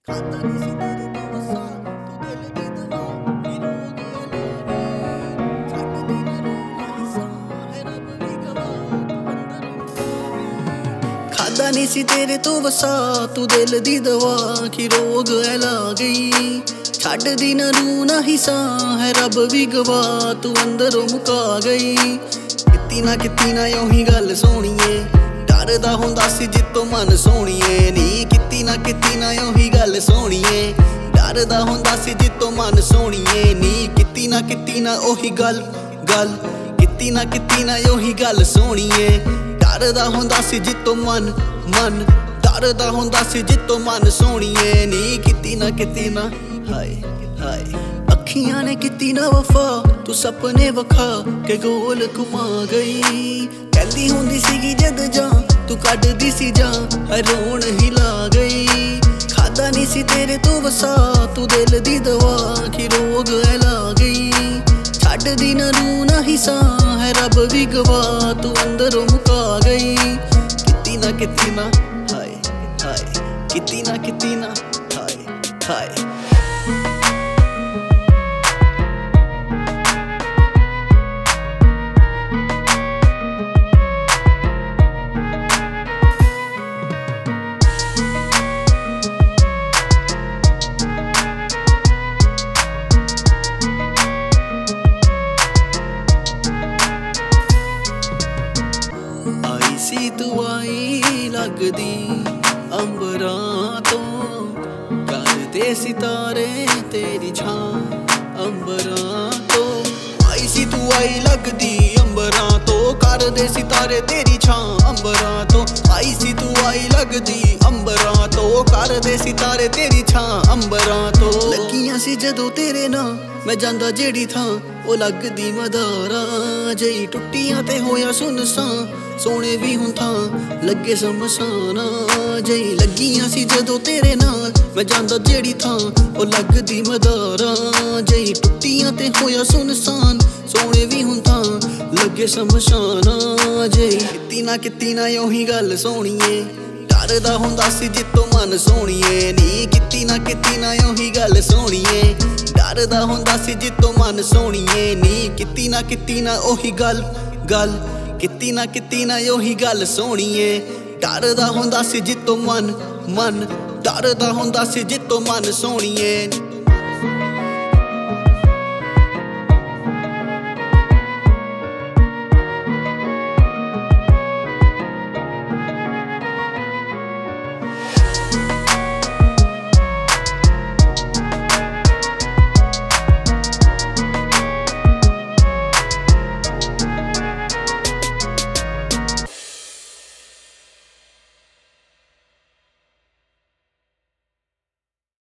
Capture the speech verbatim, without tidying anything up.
खाता नहीं सी तेरे तो वसा तू दिल दी दवा कि रोग अलगे छड्ड दी ना रोना हिस्सा है रब भी गवाह तू अंदर खाता नहीं सी तेरे तो वसा तू दिल दी दवा कि रोग अलगे छड्ड दी ना रोना हिस्सा है रब भी गवाह तू अंदरों मुका गई किती ना किती ना योही गल सोहणीए डरदा हुंदा सी जित्तों मन सोहणीए नी किती ना किती ना योही गल सोहणीए डरदा हुंदा सी जित्तों मन सोहणीए नी किती ना किती ना ओही गल गल किती ना किती ना योही गल सोहणीए डरदा हुंदा सी जित्तों मन मन डरदा हुंदा सी जित्तों मन सोहणीए नी किती ना किती ना हाय हाय अखियां ने किती ना वफा तू सपने वखा के गोल घुमा गई कहंदी हुंदी सीगी जद जा तू कड्डदी सी जा रोण हिला गई खादा नहीं सी तेरे तो वसा तू दिल दी दवा कि रोग अला गई छड्ड दी ना रूना हिस्सा है रब भी गवाह तू अंदरों मुका गई किती ना किती ना हाय हाय किती ना किती ना हाय हाय सी तू आई लगदी अंबरां तो करदे सितारे तेरी छां अंबरां तो आई सी तू आई लगदी अंबरां तो करदे सितारे तेरी छां अंबरां तो आई सी तू आई लगदी अंबरां तो करदे सितारे तेरी छां अंबरां तो लगियां सी जदों तेरे नां मैं जांदा जेड़ी थां ओ लगदी मदारा जई टुट्टियां ते होया सुनसान सोने भी हुं थां लगे समसाना जई लगियां सी जदों तेरे नाल मैं जांदा जेड़ी थां ओ लगदी मदारा जई टुट्टियां ते होया सुनसान सोने भी हुं थां लगे समसाना जई किती ना किती ना योही गल सोहणीए डरदा हुंदा सी जित्तों मन सोहणीए नी किती ना किती ना योही गल सोहणीए डरदा हुंदा सी जित्तों मन सोहणीए नी किती ना किती ना ओही गल गल किती ना किती ना योही गल सोहणीए डरदा हुंदा सी जित्तों मन मन डरदा हुंदा सी जित्तों मन सोहणीए।